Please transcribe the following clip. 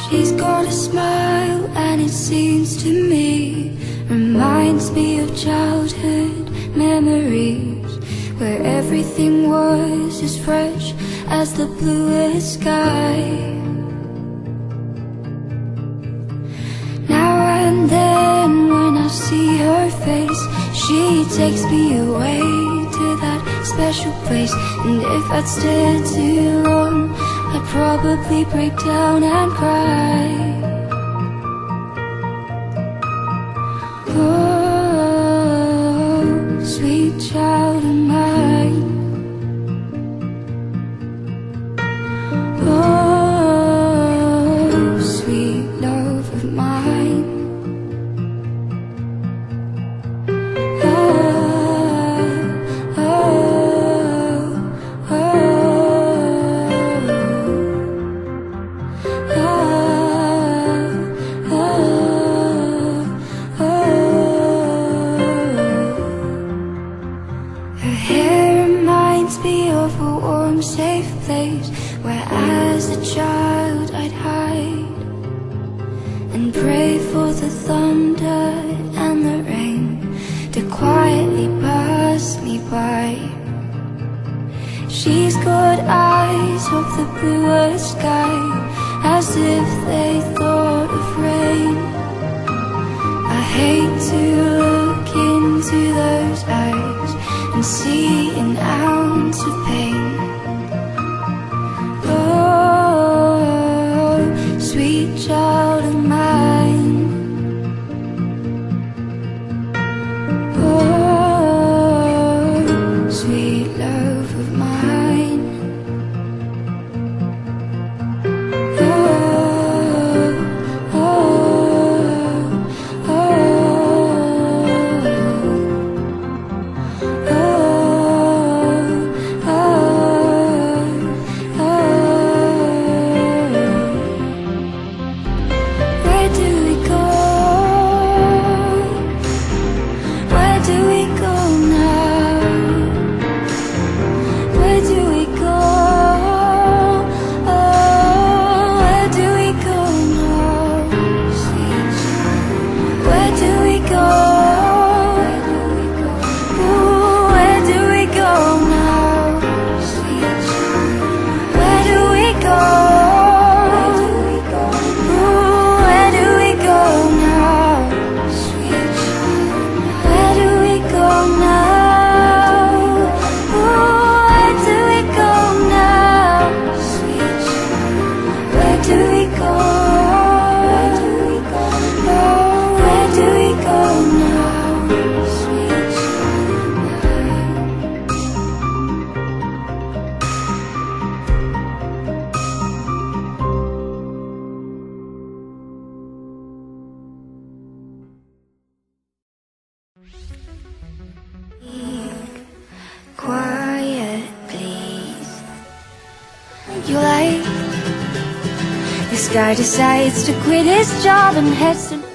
She's got a smile and it seems to me reminds me of childhood memories, where everything was as fresh as the bluest sky. Now and then when I see her face, she takes me away to that special place. And if I'd stayed too long, I'd probably break down and cry. Oh, sweet child of mine. Oh, sweet love of mine. Safe place where as a child I'd hide and pray for the thunder and the rain to quietly pass me by. She's got eyes of the bluest sky, as if they thought of rain. I hate to look into those eyes and see an ounce of pain. Sweet child of mine. Oh, sweet love of mine. Oh, oh, oh, oh, oh, oh. Where do we go? Where do we go now? Where do we go? Oh, where do we go now? Sweet child. Where do we go? Ooh, where do we go now? Sweet child. Where do we go? Quiet, please. You like? This guy decides to quit his job and heads to